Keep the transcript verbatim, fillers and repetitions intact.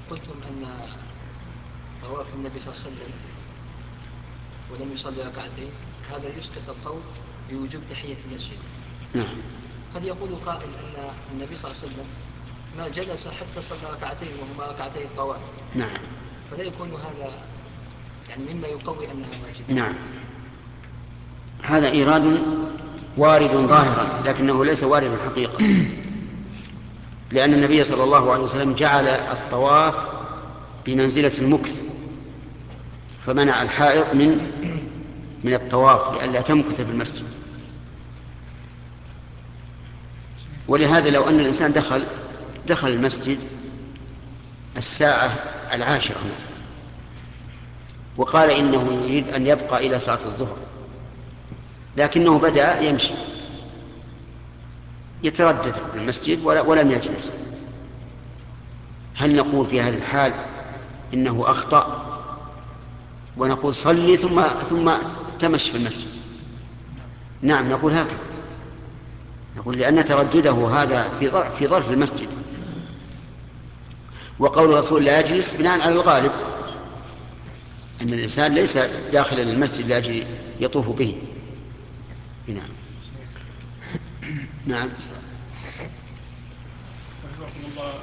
قلتم أن طواف النبي صلى الله عليه وسلم ولم يصلي ركعتين، هذا يسقط القول بوجوب تحية المسجد. نعم. قد يقول قائل أن النبي صلى الله عليه وسلم ما جلس حتى صلى ركعتين وهما ركعتي الطواف. نعم. فلا يكون هذا يعني مما يقوي أنها واجبة. نعم، هذا إيراد وارد ظاهرا لكنه ليس واردا حقيقة، لأن النبي صلى الله عليه وسلم جعل الطواف بمنزلة المكث، فمنع الحائض من من الطواف لئلا تمكث في المسجد. ولهذا لو أن الإنسان دخل دخل المسجد الساعة العاشرة مثلا وقال إنه يريد أن يبقى إلى صلاة الظهر، لكنه بدأ يمشي يتردد في المسجد ولم يجلس، هل نقول في هذه الحال إنه أخطأ ونقول صلي ثم ثم تمشي في المسجد؟ نعم نقول هكذا، نقول لأن تردده هذا في في ظرف المسجد، وقول الرسول لا يجلس بناء على الغالب أن الإنسان ليس داخل المسجد لاجل يطوف به. نعم. نعم. حفظكم الله،